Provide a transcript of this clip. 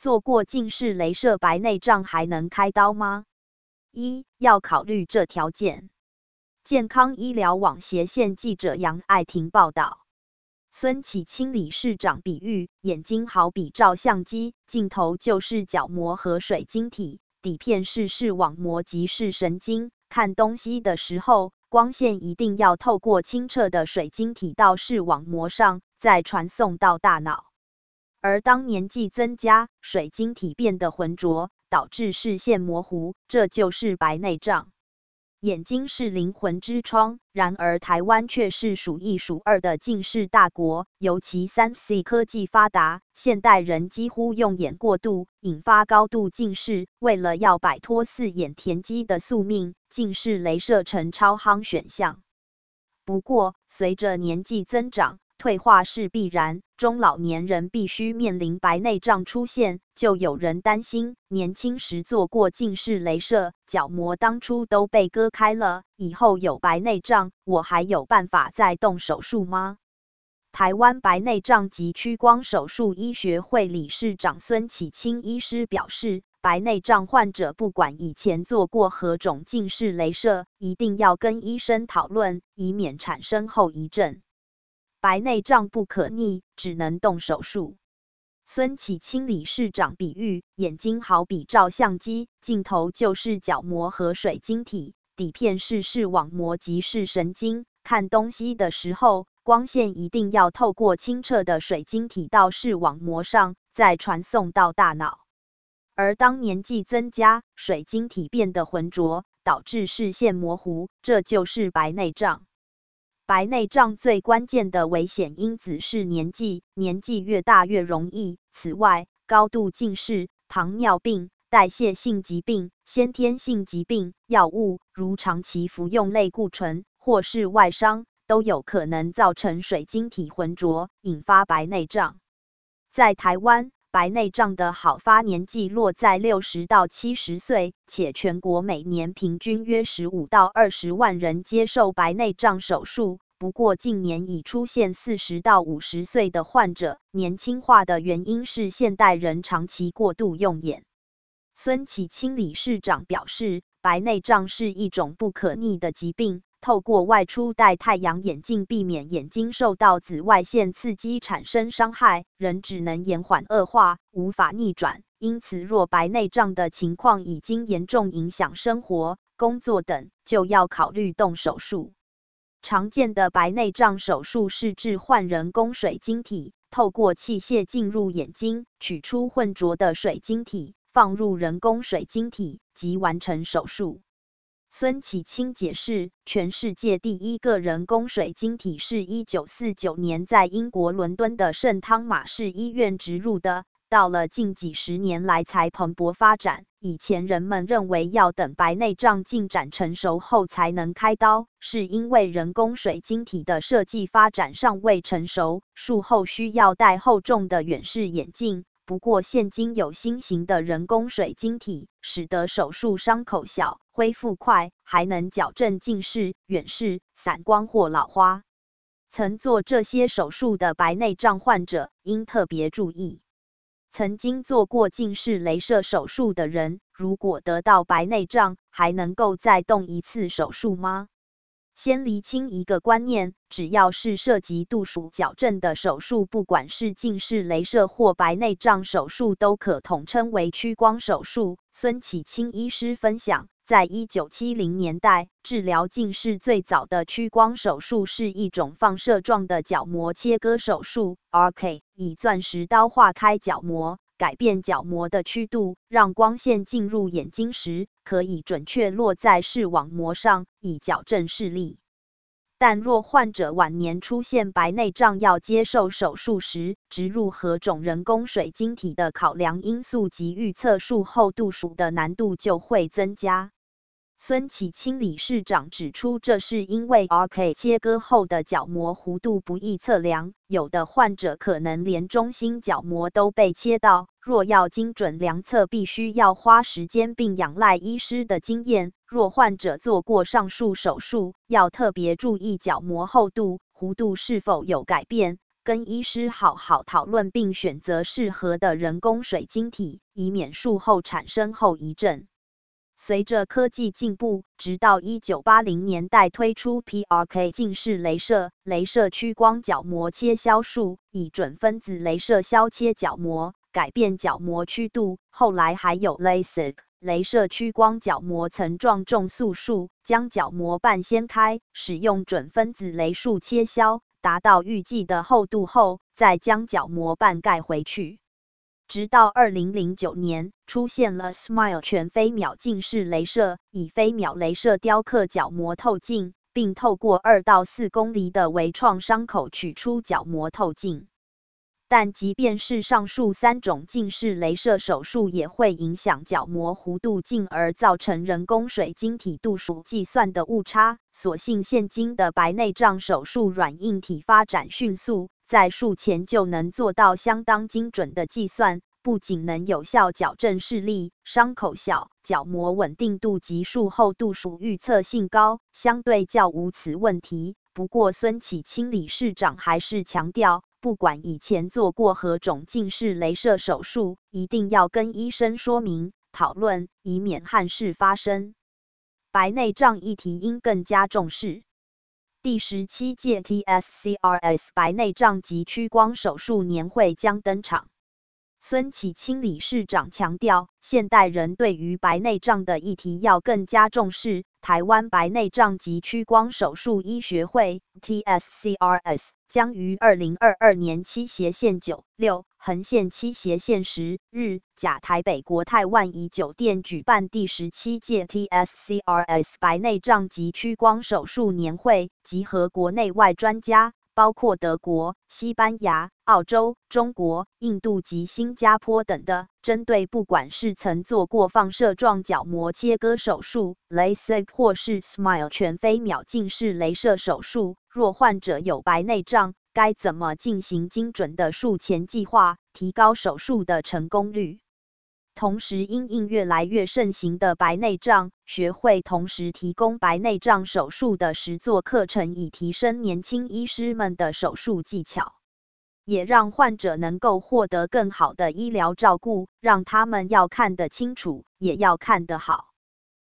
做过近视雷射白内障还能开刀吗？要考虑这条件。健康医疗网斜线记者杨爱婷报道。孙启清理事长比喻，眼睛好比照相机，镜头就是角膜和水晶体，底片是视网膜及视神经。看东西的时候，光线一定要透过清澈的水晶体到视网膜上，再传送到大脑。而当年纪增加，水晶体变得浑浊，导致视线模糊，这就是白内障。眼睛是灵魂之窗，然而台湾却是数一数二的近视大国，尤其 3C 科技发达，现代人几乎用眼过度，引发高度近视。为了要摆脱四眼田鸡的宿命，近视雷射成超夯选项。不过，随着年纪增长，退化是必然，中老年人必须面临白内障出现，就有人担心，年轻时做过近视雷射，角膜当初都被割开了，以后有白内障，我还有办法再动手术吗？台湾白内障及屈光手术医学会理事长孙启清医师表示，白内障患者不管以前做过何种近视雷射，一定要跟医生讨论，以免产生后遗症。白内障不可逆，只能动手术。孙启清理事长比喻，眼睛好比照相机，镜头就是角膜和水晶体，底片是视网膜及视神经。看东西的时候，光线一定要透过清澈的水晶体到视网膜上，再传送到大脑。而当年纪增加，水晶体变得浑浊，导致视线模糊，这就是白内障。白内障最关键的危险因子是年纪，年纪越大越容易。此外，高度近视、糖尿病、代谢性疾病、先天性疾病、药物，如长期服用类固醇或是外伤，都有可能造成水晶体浑浊，引发白内障。在台湾，白内障的好发年纪落在60到70岁，且全国每年平均约15到20万人接受白内障手术。不过近年已出现40到50岁的患者，年轻化的原因是现代人长期过度用眼。孙启清理事长表示，白内障是一种不可逆的疾病，透过外出戴太阳眼镜避免眼睛受到紫外线刺激产生伤害，人只能延缓恶化，无法逆转。因此，若白内障的情况已经严重影响生活、工作等，就要考虑动手术。常见的白内障手术是置换人工水晶体，透过器械进入眼睛，取出浑浊的水晶体，放入人工水晶体，即完成手术。孙启清解释，全世界第一个人工水晶体是1949年在英国伦敦的圣汤马士医院植入的，到了近几十年来才蓬勃发展。以前人们认为要等白内障进展成熟后才能开刀，是因为人工水晶体的设计发展尚未成熟，术后需要戴厚重的远视眼镜。不过现今有新型的人工水晶体，使得手术伤口小、恢复快，还能矫正近视、远视、散光或老花。曾做这些手术的白内障患者应特别注意。曾经做过近视雷射手术的人，如果得到白内障，还能够再动一次手术吗？先厘清一个观念，只要是涉及度数矫正的手术，不管是近视雷射或白内障手术，都可统称为屈光手术。孙启清医师分享，在1970年代，治疗近视最早的屈光手术是一种放射状的角膜切割手术 （RK）， 以钻石刀划开角膜，改变角膜的曲度，让光线进入眼睛时，可以准确落在视网膜上，以矫正视力。但若患者晚年出现白内障要接受手术时，植入何种人工水晶体的考量因素及预测术后度数的难度就会增加。孙启清理事长指出，这是因为 RK 切割后的角膜弧度不易测量，有的患者可能连中心角膜都被切到，若要精准量测，必须要花时间并仰赖医师的经验。若患者做过上述手术，要特别注意角膜厚度、弧度是否有改变， 跟医师好好讨论并选择适合的人工水晶体，以免术后产生后遗症。随着科技进步，直到1980年代推出 PRK 近视雷射、雷射屈光角膜切削术，以准分子雷射削切角膜，改变角膜曲度。后来还有 LASIK 雷射屈光角膜层状重塑术，将角膜半掀开，使用准分子雷束切削，达到预计的厚度后，再将角膜半盖回去。直到2009年，出现了 SMILE 全飞秒近视雷射，以飞秒雷射雕刻角膜透镜，并透过2到4公厘的微创伤口取出角膜透镜。但即便是上述3种近视雷射手术，也会影响角膜弧度，进而造成人工水晶体度数计算的误差。所幸现今的白内障手术软硬体发展迅速，在术前就能做到相当精准的计算，不仅能有效矫正视力，伤口小，角膜稳定度及术后度数预测性高，相对较无此问题。不过孙启清理事长还是强调，不管以前做过何种近视雷射手术，一定要跟医生说明讨论，以免憾事发生。白内障议题应更加重视。第17届 TSCRS 白内障及屈光手术年会将登场。孙启清理事长强调，现代人对于白内障的议题要更加重视。台湾白内障及屈光手术医学会 TSCRS 将于2022年7/9-6横线7/10日，甲台北国泰万怡酒店举办第17届 TSCRS 白内障及屈光手术年会，集合国内外专家，包括德国、西班牙、澳洲、中国、印度及新加坡等的，针对不管是曾做过放射状角膜切割手术、LASIK 或是 SMILE 全飞秒近视雷射手术，若患者有白内障，该怎么进行精准的术前计划，提高手术的成功率。同时因应越来越盛行的白内障，学会同时提供白内障手术的实作课程，以提升年轻医师们的手术技巧，也让患者能够获得更好的医疗照顾，让他们要看得清楚，也要看得好。